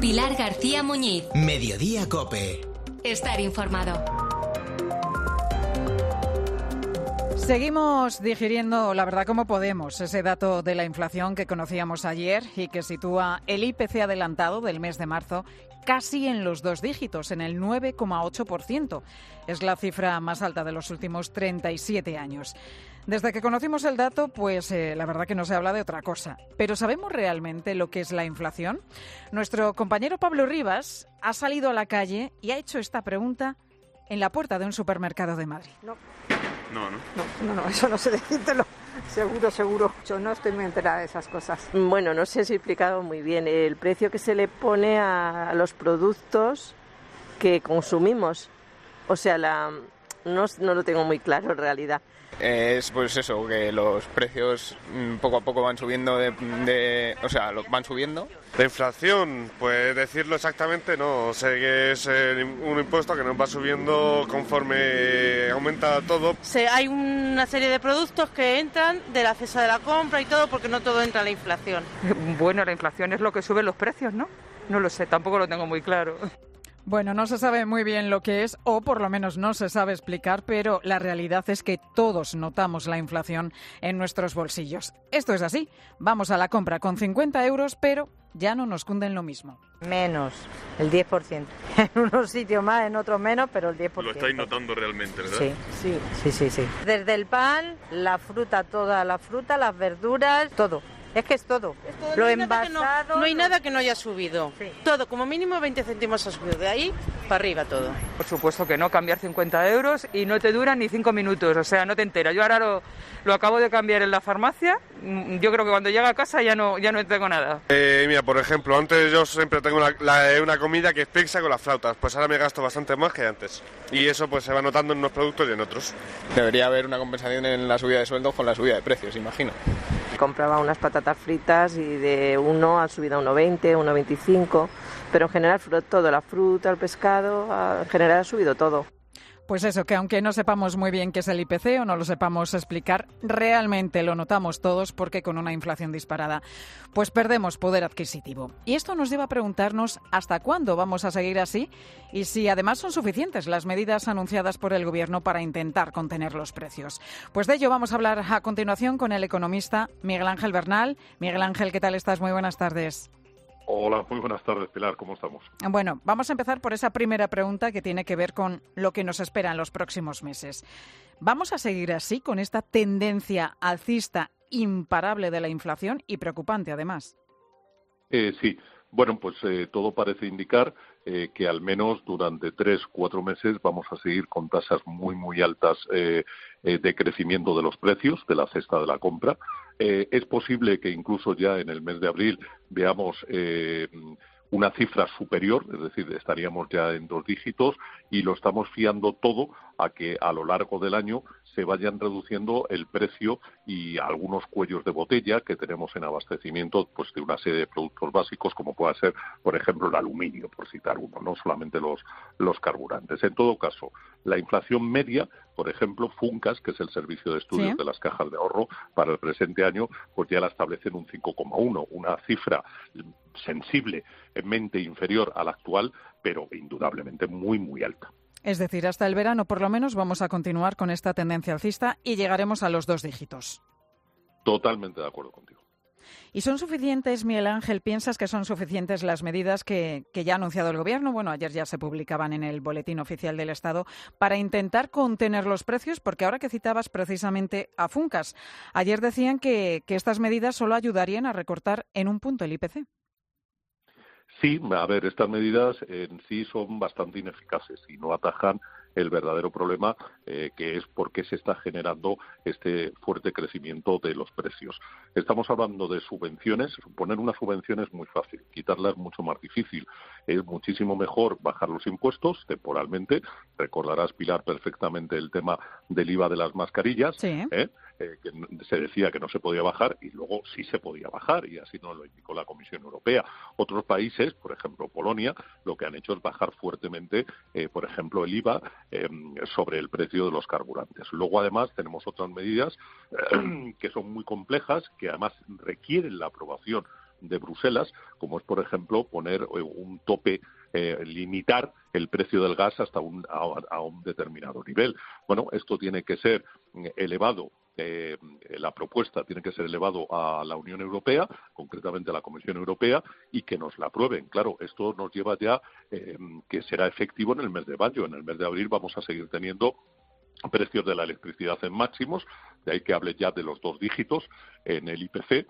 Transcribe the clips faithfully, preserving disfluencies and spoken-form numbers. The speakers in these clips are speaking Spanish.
Pilar García Muñiz. Mediodía COPE. Estar informado. Seguimos digiriendo, la verdad, como podemos, ese dato de la inflación que conocíamos ayer y que sitúa el I P C adelantado del mes de marzo casi en los dos dígitos, en el nueve coma ocho por ciento. Es la cifra más alta de los últimos treinta y siete años. Desde que conocimos el dato, pues eh, la verdad que no se habla de otra cosa. ¿Pero sabemos realmente lo que es la inflación? Nuestro compañero Pablo Rivas ha salido a la calle y ha hecho esta pregunta en la puerta de un supermercado de Madrid. No. No, ¿no? No, no, no, eso no sé decírtelo. Seguro, seguro. Yo no estoy muy enterada de esas cosas. Bueno, no sé si he explicado muy bien el precio que se le pone a los productos que consumimos. O sea, la, no, no lo tengo muy claro en realidad. Es pues eso, que los precios poco a poco van subiendo, de, de, o sea, van subiendo. La inflación, pues decirlo exactamente no, sé que es un impuesto que nos va subiendo conforme aumenta todo. Sí, hay una serie de productos que entran de la cesta de la compra y todo, porque no todo entra en la inflación. Bueno, la inflación es lo que sube los precios, ¿no? No lo sé, tampoco lo tengo muy claro. Bueno, no se sabe muy bien lo que es, o por lo menos no se sabe explicar, pero la realidad es que todos notamos la inflación en nuestros bolsillos. Esto es así. Vamos a la compra con cincuenta euros, pero ya no nos cunden lo mismo. Menos, el diez por ciento. En unos sitios más, en otros menos, pero el diez por ciento. Lo estáis notando realmente, ¿verdad? Sí, sí, sí, sí, sí. Desde el pan, la fruta, toda la fruta, las verduras, todo. Es que es todo. Es todo, lo no envasado. No, no hay nada que no haya subido. Sí. Todo, como mínimo veinte céntimos ha subido. De ahí para arriba todo. Por supuesto que no, cambiar cincuenta euros y no te duran ni cinco minutos. O sea, no te enteras. Yo ahora lo, lo acabo de cambiar en la farmacia. Yo creo que cuando llega a casa ya no, ya no tengo nada. Eh, mira, por ejemplo, antes yo siempre tengo una, la, una comida que es pizza con las flautas. Pues ahora me gasto bastante más que antes. Y eso pues se va notando en unos productos y en otros. Debería haber una compensación en la subida de sueldos con la subida de precios, imagino. Compraba unas patatas fritas y de uno ha subido a uno veinte, uno veinticinco, pero en general todo, la fruta, el pescado, en general ha subido todo. Pues eso, que aunque no sepamos muy bien qué es el I P C o no lo sepamos explicar, realmente lo notamos todos porque con una inflación disparada, pues perdemos poder adquisitivo. Y esto nos lleva a preguntarnos hasta cuándo vamos a seguir así y si además son suficientes las medidas anunciadas por el Gobierno para intentar contener los precios. Pues de ello vamos a hablar a continuación con el economista Miguel Ángel Bernal. Miguel Ángel, ¿qué tal estás? Muy buenas tardes. Hola, muy buenas tardes, Pilar. ¿Cómo estamos? Bueno, vamos a empezar por esa primera pregunta que tiene que ver con lo que nos espera en los próximos meses. ¿Vamos a seguir así, con esta tendencia alcista imparable de la inflación y preocupante, además? Eh, sí. Bueno, pues eh, todo parece indicar eh, que al menos durante tres, cuatro meses vamos a seguir con tasas muy, muy altas eh, eh, de crecimiento de los precios de la cesta de la compra. Eh, es posible que incluso ya en el mes de abril veamos eh, una cifra superior, es decir, estaríamos ya en dos dígitos y lo estamos fiando todo a que a lo largo del año se vayan reduciendo el precio y algunos cuellos de botella que tenemos en abastecimiento pues de una serie de productos básicos como pueda ser, por ejemplo, el aluminio, por citar uno, no solamente los, los carburantes. En todo caso, la inflación media, por ejemplo, Funcas, que es el servicio de estudios ¿Sí? de las cajas de ahorro para el presente año, pues ya la establece en un cinco coma uno, una cifra sensiblemente inferior a la actual, pero indudablemente muy, muy alta. Es decir, hasta el verano, por lo menos, vamos a continuar con esta tendencia alcista y llegaremos a los dos dígitos. Totalmente de acuerdo contigo. ¿Y son suficientes, Miguel Ángel? ¿Piensas que son suficientes las medidas que, que ya ha anunciado el Gobierno? Bueno, ayer ya se publicaban en el Boletín Oficial del Estado para intentar contener los precios, porque ahora que citabas precisamente a Funcas, ayer decían que, que estas medidas solo ayudarían a recortar en un punto el I P C. Sí, a ver, estas medidas en sí son bastante ineficaces y no atajan el verdadero problema, eh, que es por qué se está generando este fuerte crecimiento de los precios. Estamos hablando de subvenciones. Poner una subvención es muy fácil, quitarla es mucho más difícil. Es muchísimo mejor bajar los impuestos temporalmente. Recordarás, Pilar, perfectamente el tema del I V A de las mascarillas, sí. ¿eh? Eh, que se decía que no se podía bajar y luego sí se podía bajar, y así nos lo indicó la Comisión Europea. Otros países, por ejemplo Polonia, lo que han hecho es bajar fuertemente, eh, por ejemplo, el I V A eh, sobre el precio de los carburantes. Luego, además, tenemos otras medidas eh, que son muy complejas, que además requieren la aprobación de Bruselas, como es, por ejemplo, poner un tope, eh, limitar el precio del gas hasta un, a, a un determinado nivel. Bueno, esto tiene que ser elevado. Eh, la propuesta tiene que ser elevado a la Unión Europea, concretamente a la Comisión Europea, y que nos la aprueben. Claro, esto nos lleva ya eh, que será efectivo en el mes de mayo. En el mes de abril vamos a seguir teniendo precios de la electricidad en máximos, de ahí que hable ya de los dos dígitos en el I P C,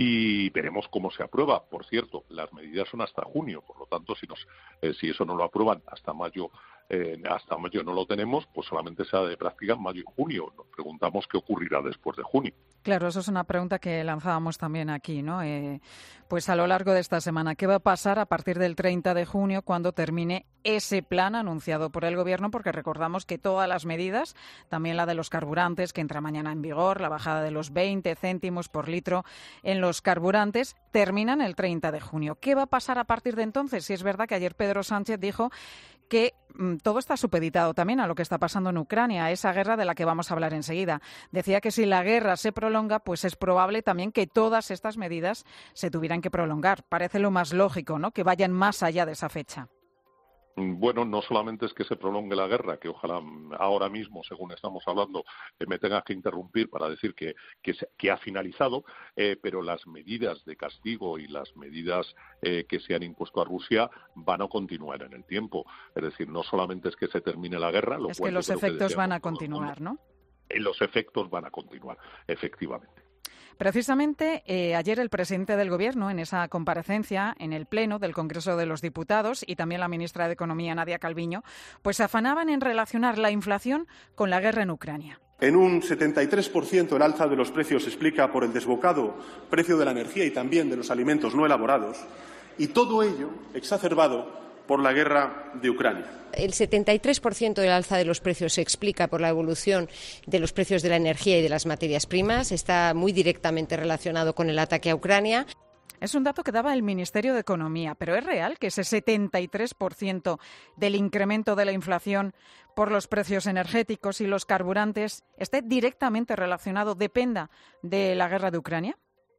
y veremos cómo se aprueba. Por cierto, las medidas son hasta junio, por lo tanto, si, nos, eh, si eso no lo aprueban hasta mayo, eh, hasta mayo no lo tenemos, pues solamente será de práctica en mayo y junio. Nos preguntamos qué ocurrirá después de junio. Claro, eso es una pregunta que lanzábamos también aquí, ¿no? Eh, pues a lo largo de esta semana, ¿qué va a pasar a partir del treinta de junio cuando termine ese plan anunciado por el Gobierno? Porque recordamos que todas las medidas, también la de los carburantes, que entra mañana en vigor, la bajada de los veinte céntimos por litro en los carburantes, terminan el treinta de junio. ¿Qué va a pasar a partir de entonces? Si es verdad que ayer Pedro Sánchez dijo que mmm, todo está supeditado también a lo que está pasando en Ucrania, a esa guerra de la que vamos a hablar enseguida. Decía que si la guerra se prolonga, pues es probable también que todas estas medidas se tuvieran que prolongar. Parece lo más lógico, ¿no?, que vayan más allá de esa fecha. Bueno, no solamente es que se prolongue la guerra, que ojalá ahora mismo, según estamos hablando, eh, me tengas que interrumpir para decir que, que, se, que ha finalizado, eh, pero las medidas de castigo y las medidas eh, que se han impuesto a Rusia van a continuar en el tiempo. Es decir, no solamente es que se termine la guerra, lo es cual que los efectos van a continuar, ¿no? Los efectos van a continuar, efectivamente. Precisamente eh, ayer el presidente del Gobierno, en esa comparecencia en el Pleno del Congreso de los Diputados, y también la ministra de Economía, Nadia Calviño, pues se afanaban en relacionar la inflación con la guerra en Ucrania. En un setenta y tres por ciento el alza de los precios se explica por el desbocado precio de la energía y también de los alimentos no elaborados, y todo ello exacerbado por la guerra de Ucrania. El setenta y tres por ciento del alza de los precios se explica por la evolución de los precios de la energía y de las materias primas. Está muy directamente relacionado con el ataque a Ucrania. Es un dato que daba el Ministerio de Economía, pero ¿es real que ese setenta y tres por ciento del incremento de la inflación por los precios energéticos y los carburantes esté directamente relacionado, dependa de la guerra de Ucrania?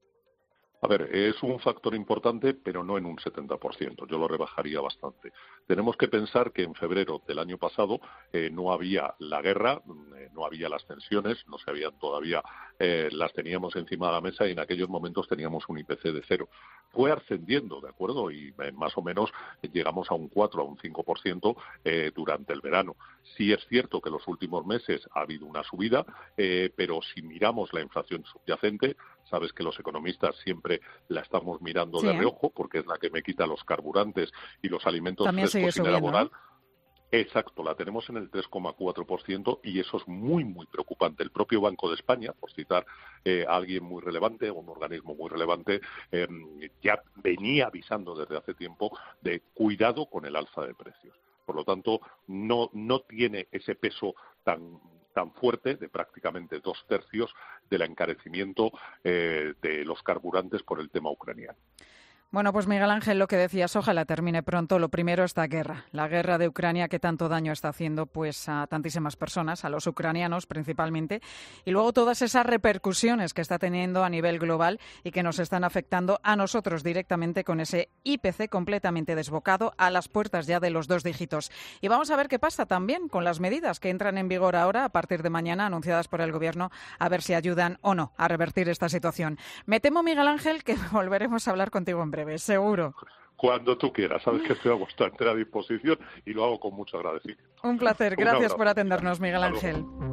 A ver, es un factor importante, pero no en un setenta por ciento. Yo lo rebajaría bastante. Tenemos que pensar que en febrero del año pasado eh, no había la guerra, eh, no había las tensiones, no se habían todavía, eh, las teníamos encima de la mesa y en aquellos momentos teníamos un I P C de cero. Fue ascendiendo, ¿de acuerdo? Y eh, más o menos llegamos a un cuatro, a un cinco por ciento eh, durante el verano. Sí es cierto que en los últimos meses ha habido una subida, eh, pero si miramos la inflación subyacente, sabes que los economistas siempre la estamos mirando sí, de reojo, porque es la que me quita los carburantes y los alimentos frescos sin elaborar. ¿No? Exacto, la tenemos en el tres coma cuatro por ciento y eso es muy, muy preocupante. El propio Banco de España, por citar eh, a alguien muy relevante, un organismo muy relevante, eh, ya venía avisando desde hace tiempo de cuidado con el alza de precios. Por lo tanto, no, no tiene ese peso tan tan fuerte de prácticamente dos tercios del encarecimiento eh, de los carburantes por el tema ucraniano. Bueno, pues Miguel Ángel, lo que decías, ojalá termine pronto. Lo primero, esta guerra, la guerra de Ucrania que tanto daño está haciendo pues a tantísimas personas, a los ucranianos principalmente, y luego todas esas repercusiones que está teniendo a nivel global y que nos están afectando a nosotros directamente con ese I P C completamente desbocado a las puertas ya de los dos dígitos. Y vamos a ver qué pasa también con las medidas que entran en vigor ahora a partir de mañana, anunciadas por el Gobierno, a ver si ayudan o no a revertir esta situación. Me temo, Miguel Ángel, que volveremos a hablar contigo en breve. Seguro. Cuando tú quieras, sabes que estoy a vuestra entera disposición y lo hago con mucho agradecimiento. Un placer, gracias por atendernos, Miguel Ángel.